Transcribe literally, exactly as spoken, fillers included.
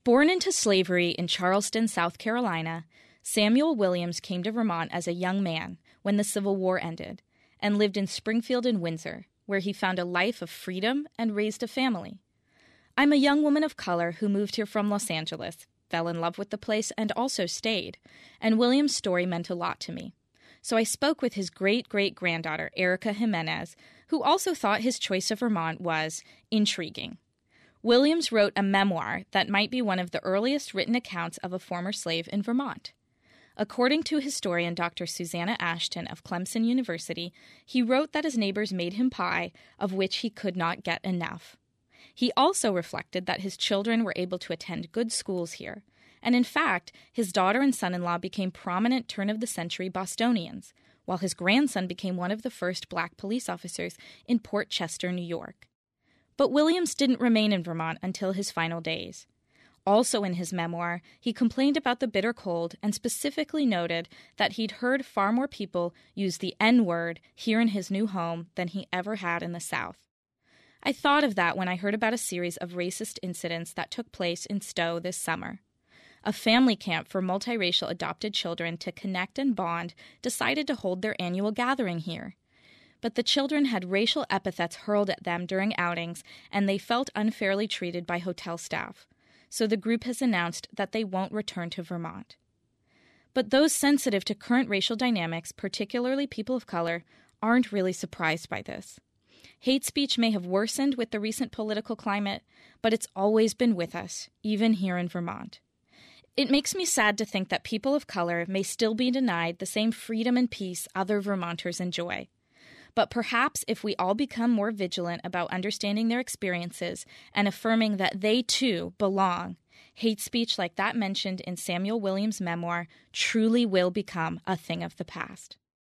Born into slavery in Charleston, South Carolina, Samuel Williams came to Vermont as a young man when the Civil War ended and lived in Springfield and Windsor, where he found a life of freedom and raised a family. I'm a young woman of color who moved here from Los Angeles, fell in love with the place, and also stayed, and Williams' story meant a lot to me. So I spoke with his great-great-granddaughter, Erica Jimenez, who also thought his choice of Vermont was intriguing. Williams wrote a memoir that might be one of the earliest written accounts of a former slave in Vermont. According to historian Doctor Susanna Ashton of Clemson University, he wrote that his neighbors made him pie, of which he could not get enough. He also reflected that his children were able to attend good schools here, and in fact, his daughter and son-in-law became prominent turn-of-the-century Bostonians, while his grandson became one of the first black police officers in Port Chester, New York. But Williams didn't remain in Vermont until his final days. Also in his memoir, he complained about the bitter cold and specifically noted that he'd heard far more people use the N-word here in his new home than he ever had in the South. I thought of that when I heard about a series of racist incidents that took place in Stowe this summer. A family camp for multiracial adopted children to connect and bond decided to hold their annual gathering here. But the children had racial epithets hurled at them during outings, and they felt unfairly treated by hotel staff. So the group has announced that they won't return to Vermont. But those sensitive to current racial dynamics, particularly people of color, aren't really surprised by this. Hate speech may have worsened with the recent political climate, but it's always been with us, even here in Vermont. It makes me sad to think that people of color may still be denied the same freedom and peace other Vermonters enjoy. But perhaps if we all become more vigilant about understanding their experiences and affirming that they too belong, hate speech like that mentioned in Samuel Williams' memoir truly will become a thing of the past.